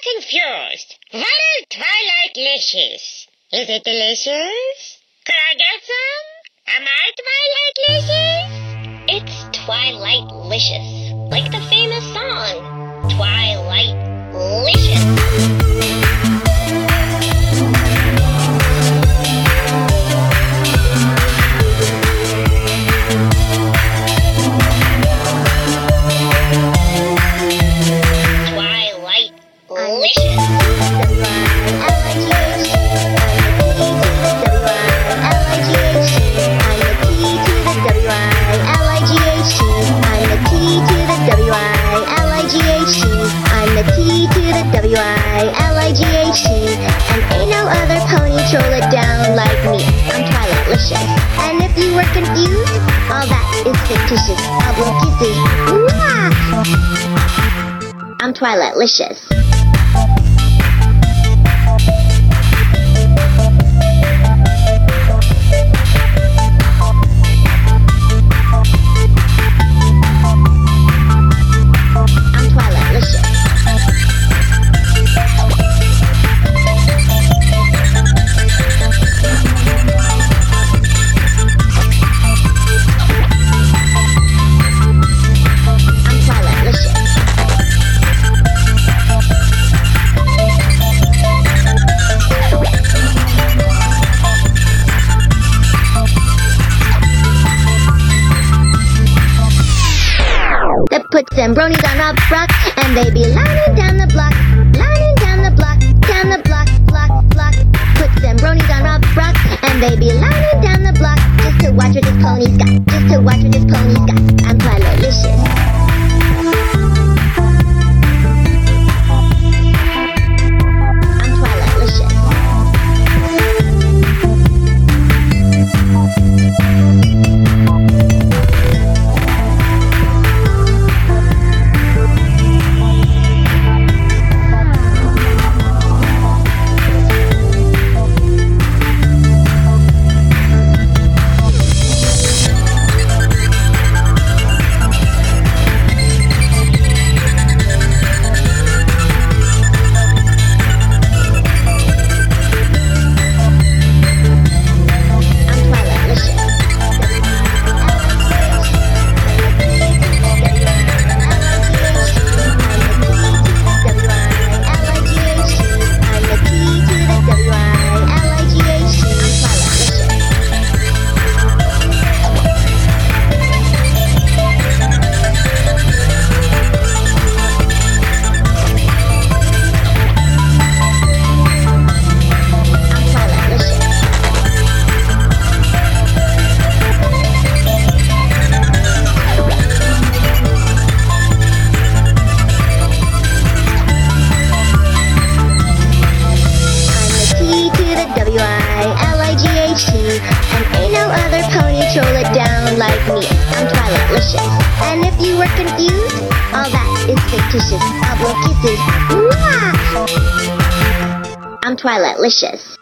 confused. What is Twilightlicious? Is it delicious? Could I get some? Am I Twilightlicious? It's Twilightlicious, like the famous song, Twilightlicious. W-I-L-I-G-H-T, and ain't no other pony troll it down like me. I'm Twilightlicious, and if you were confused, all that is fictitious. I'll blow kisses. Mwah! I'm Twilightlicious. Put them bronies on a rock, and they be lining down the block, lining down the block, down the block, block, block. Put them bronies on a rock, and they be lining down the block, just to watch what this pony's got, just to watch what this pony's got. I'm Twilightlicious. And ain't no other pony troll it down like me. I'm Twilightlicious, and if you were confused, all that is fictitious. I'll blow kisses. Mwah! I'm Twilightlicious.